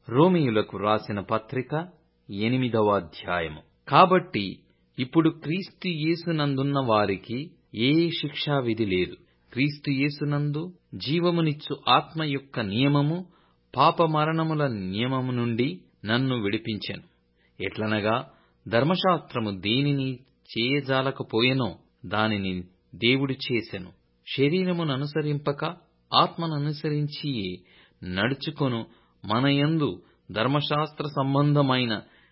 రోమీయులకు వ్రాసిన పత్రిక 8వ అధ్యాయము. కాబట్టి ఇప్పుడు క్రీస్తు యేసునందున్న వారికి ఏ శిక్షా విధి లేదు. క్రీస్తు యేసునందు జీవమునిచ్చు ఆత్మ యొక్క నియమము పాప మరణముల నియమము నుండి నన్ను విడిపించెను. ఎట్లనగా ధర్మశాస్త్రము దేనిని చేయజాలకపోయెనో దానిని దేవుడు చేసెను. శరీరముననుసరింపక ఆత్మననుసరించియే నడుచుకొను మనయందు ధర్మశాస్త్ర సంబంధమైన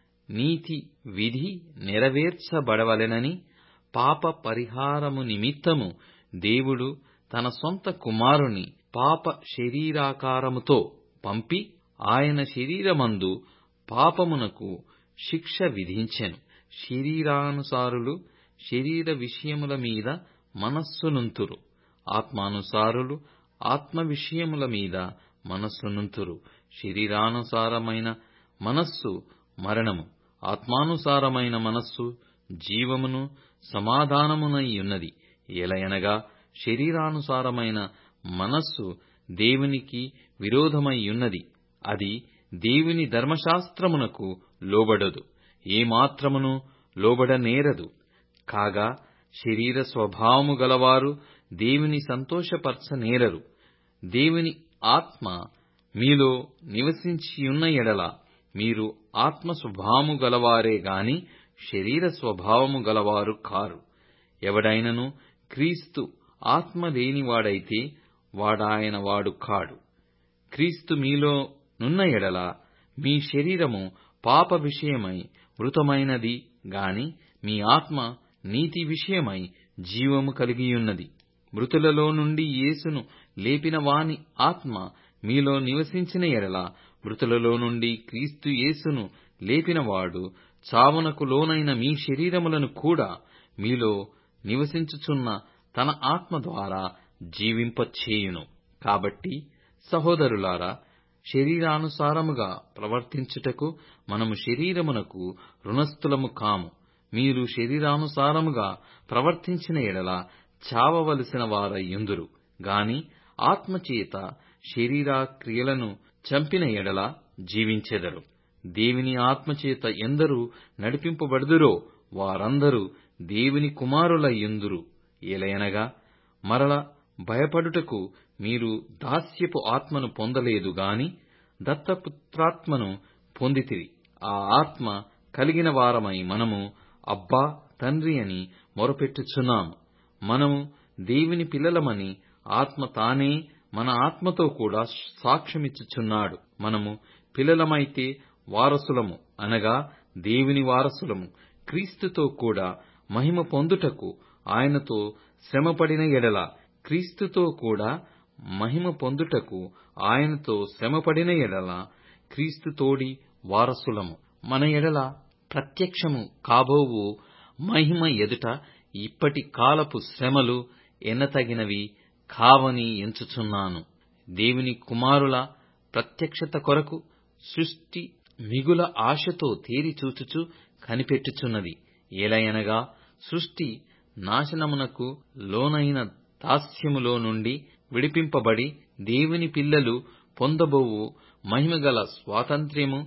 నీతి విధి నెరవేర్చబడవలెనని పాప పరిహారము నిమిత్తము దేవుడు తన సొంత కుమారుని పాప శరీరాకారముతో పంపి ఆయన శరీరమందు పాపమునకు శిక్ష విధించెను. శరీరానుసారులు శరీర విషయముల మీద మనస్సునుంతురు, ఆత్మానుసారులు ఆత్మ విషయముల మీద మనస్సునుంతురు. శరీరానుసారమైన మనస్సు మరణము, ఆత్మానుసారమైన మనస్సు జీవమును సమాధానమునయ్యున్నది. ఎలయనగా శరీరానుసారమైన మనస్సు దేవునికి విరోధమయ్యున్నది, అది దేవుని ధర్మశాస్త్రమునకు లోబడదు, ఏమాత్రమును లోబడనేరదు. కాగా శరీర స్వభావము గలవారు దేవుని సంతోషపరచనేరరు. దేవుని ఆత్మ మీలో నివసించియున్న ఎడల మీరు ఆత్మ స్వభావము గలవారే గాని శరీర స్వభావము గలవారు కారు. ఎవడైనను క్రీస్తు ఆత్మ లేనివాడైతే వాడాయన వాడు కాడు. క్రీస్తు మీలో నున్న ఎడల మీ శరీరము పాప విషయమై మృతమైనది గాని మీ ఆత్మ నీతి విషయమై జీవము కలిగియున్నది. మృతులలో నుండి యేసును లేపిన వాని ఆత్మ మీలో నివసించిన ఎడల మృతులలో నుండి క్రీస్తు యేసును లేపినవాడు చావునకు లోనైన మీ శరీరములను కూడా మీలో నివసించుచున్న తన ఆత్మ ద్వారా జీవింపచేయును. కాబట్టి సహోదరులారా, శరీరానుసారముగా ప్రవర్తించుటకు మనము శరీరమునకు ఋణస్థులము కాము. మీరు శరీరానుసారముగా ప్రవర్తించిన ఎడల చావవలసిన వారయ్యుందురు గాని ఆత్మచేత శరీర క్రియలను చంపిన ఎడల జీవించెదరు. దేవుని ఆత్మచేత ఎందరు నడిపింపబడుదురో వారందరూ దేవుని కుమారులయ్యుందురు. ఏలయనగా మరల భయపడుటకు మీరు దాస్యపు ఆత్మను పొందలేదు గాని దత్తపుత్రాత్మను పొందితిరి. ఆ ఆత్మ కలిగిన వారమై మనము అబ్బా తండ్రి అని మొరపెట్టుచున్నాము. మనము దేవుని పిల్లలమని ఆత్మ తానే మన ఆత్మతో కూడా సాక్ష్యమిచ్చుచున్నాడు. మనము పిల్లలమైతే వారసులము, అనగా దేవుని వారసులము. క్రీస్తుతో కూడా మహిమ పొందుటకు ఆయనతో శ్రమపడిన ఎడల క్రీస్తుతో కూడా మహిమ పొందుటకు ఆయనతో శ్రమపడిన ఎడల క్రీస్తుతోడి వారసులము. మన ఎడల ప్రత్యక్షము కాబోవు మహిమ ఎదుట ఇప్పటి కాలపు శ్రమలు ఎన్నతగినవి కావని ఎంచుచున్నాను. దేవుని కుమారుల ప్రత్యక్షత కొరకు సృష్టి మిగుల ఆశతో తేరిచూచుచు కనిపెట్టుచున్నది. ఏలయనగా సృష్టి నాశనమునకు లోనైన దాస్యములో నుండి విడిపింపబడి దేవుని పిల్లలు పొందబోవు మహిమగల స్వాతంత్ర్యము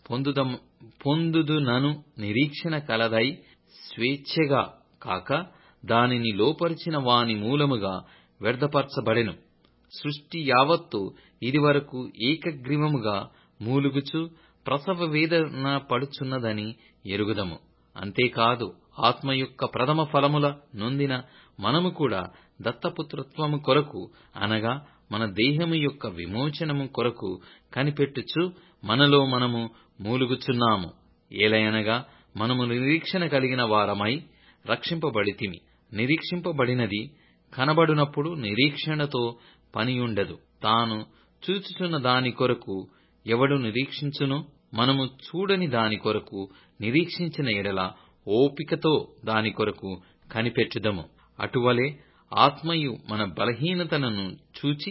పొందుదునను నిరీక్షణ కలదై స్వేచ్ఛగా కాక దానిని లోపరిచిన వాని మూలముగా వ్యర్థపరచబడెను. సృష్టి యావత్తు ఇదివరకు ఏకగ్రీవముగా మూలుగుచు ప్రసవ వేదన పడుచున్నదని ఎరుగుదము. అంతేకాదు ఆత్మ యొక్క ప్రథమ ఫలముల నొందిన మనము కూడా దత్తపుత్రత్వము కొరకు, అనగా మన దేహము యొక్క విమోచనము కొరకు కనిపెట్టుచు మనలో మనము మూలుగుచున్నాము. ఏలయనగా మనము నిరీక్షణ కలిగిన వారమై రక్షింపబడితిమి. నిరీక్షింపబడినది కనబడునప్పుడు నిరీక్షణతో పనియుండదు. తాను చూచుచున్న దాని కొరకు ఎవడు నిరీక్షించును? మనము చూడని దాని కొరకు నిరీక్షించిన ఎడల ఓపికతో దాని కొరకు కనిపెట్టుదము. అటువలే ఆత్మయు మన బలహీనతలను చూచి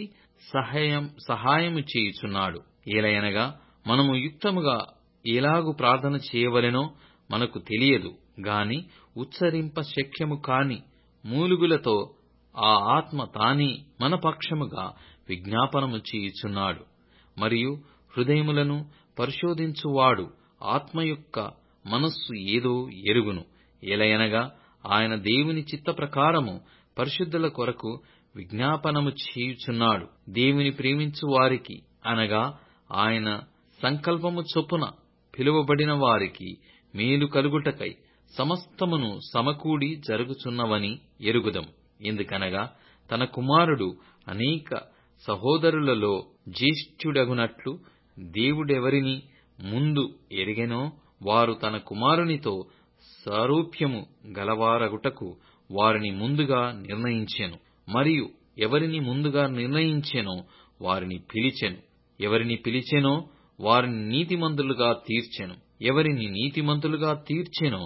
సహాయము చేయుచున్నాడు. ఏలయనగా మనము యుక్తముగా ఎలాగు ప్రార్థన చేయవలెనో మనకు తెలియదు గాని ఉచ్చరింప శక్యము కాని మూలుగులతో ఆ ఆత్మ తానే మన పక్షముగా విజ్ఞాపనము చేయుచున్నాడు. మరియు హృదయములను పరిశోధించువాడు ఆత్మ యొక్క మనస్సు ఏదో ఎరుగును. ఎలయనగా ఆయన దేవుని చిత్త ప్రకారము పరిశుద్ధుల కొరకు విజ్ఞాపనము చేయుచున్నాడు. దేవుని ప్రేమించు వారికి అనగా ఆయన సంకల్పము చొప్పున పిలువబడిన వారికి మేలు కలుగుటకై సమస్తమును సమకూడి జరుగుచున్నవని ఎరుగుదం. ఎందుకనగా తన కుమారుడు అనేక సహోదరులలో జ్యేష్ఠుడగునట్లు దేవుడెవరిని ముందు ఎరిగెనో వారు తన కుమారునితో సారూప్యము గలవారగుటకు వారిని ముందుగా నిర్ణయించెను. మరియు ఎవరిని ముందుగా నిర్ణయించెనో వారిని పిలిచెను. ఎవరిని పిలిచెనో వారిని నీతిమంతులుగా తీర్చెను. ఎవరిని నీతిమంతులుగా తీర్చెనో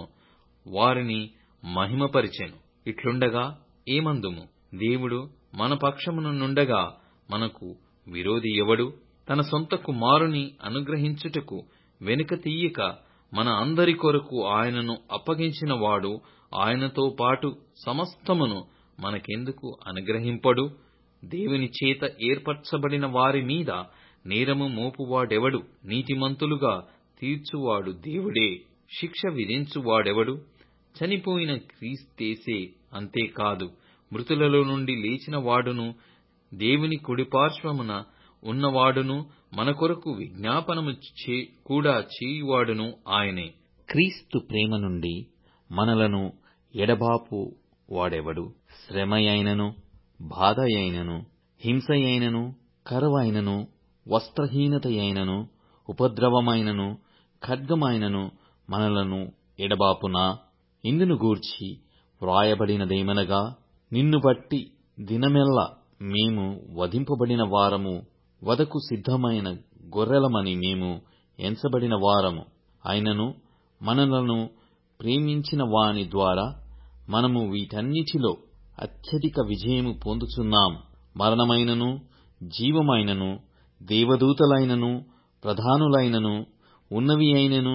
వారిని మహిమపరిచెను. ఇట్లుండగా ఏమందుము? దేవుడు మన పక్షమున నుండగా మనకు విరోధి ఎవడు? తన సొంత కుమారుని అనుగ్రహించుటకు వెనుక తీయక మన అందరి కొరకు ఆయనను అప్పగించిన వాడు ఆయనతో పాటు సమస్తమును మనకెందుకు అనుగ్రహింపడు? దేవుని చేత ఏర్పరచబడిన వారి మీద నేరము మోపువాడెవడు? నీతిమంతులుగా తీర్చువాడు దేవుడే. శిక్ష విధించువాడెవడు? చనిపోయిన క్రీస్తేసే. అంతేకాదు, మృతులలో నుండి లేచిన వాడును దేవుని కుడిపార్శ్వమున ఉన్నవాడును మన కొరకు విజ్ఞాపనము కూడా చేయువాడును ఆయనే. క్రీస్తు ప్రేమ నుండి మనలను ఎడబాపు వాడెవడు? శ్రమయైనను, బాధయైనను, హింసయైనను, కరువైనను, వస్త్రహీనతయైనను, ఉపద్రవమైనను, ఖడ్గమైనను మనలను ఎడబాపునా? ఇందును గూర్చి వ్రాయబడినదేమనగా, నిన్ను బట్టి దినమెల్లా మేము వధింపబడిన వారము, వధకు సిద్ధమైన గొర్రెలమని మేము ఎంచబడిన వారము. అయినను మనలను ప్రేమించిన వాని ద్వారా మనము వీటన్నిటిలో అత్యధిక విజయము పొందుచున్నాము. మరణమైనను, జీవమైనను, దేవదూతలైనను, ప్రధానులైనను, ఉన్నవి అయినను,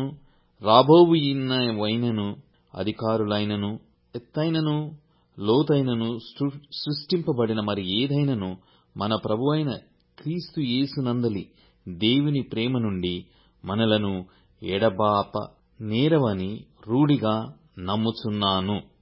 రాబోవుయినవైనను, అధికారులైనను, ఎత్తైనను, లోతైనను, సృష్టింపబడిన మరి ఏదైనను మన ప్రభువైన క్రీస్తు యేసునందలి దేవుని ప్రేమ నుండి మనలను ఎడబాప నేరవని రూఢిగా నమ్ముచున్నాను.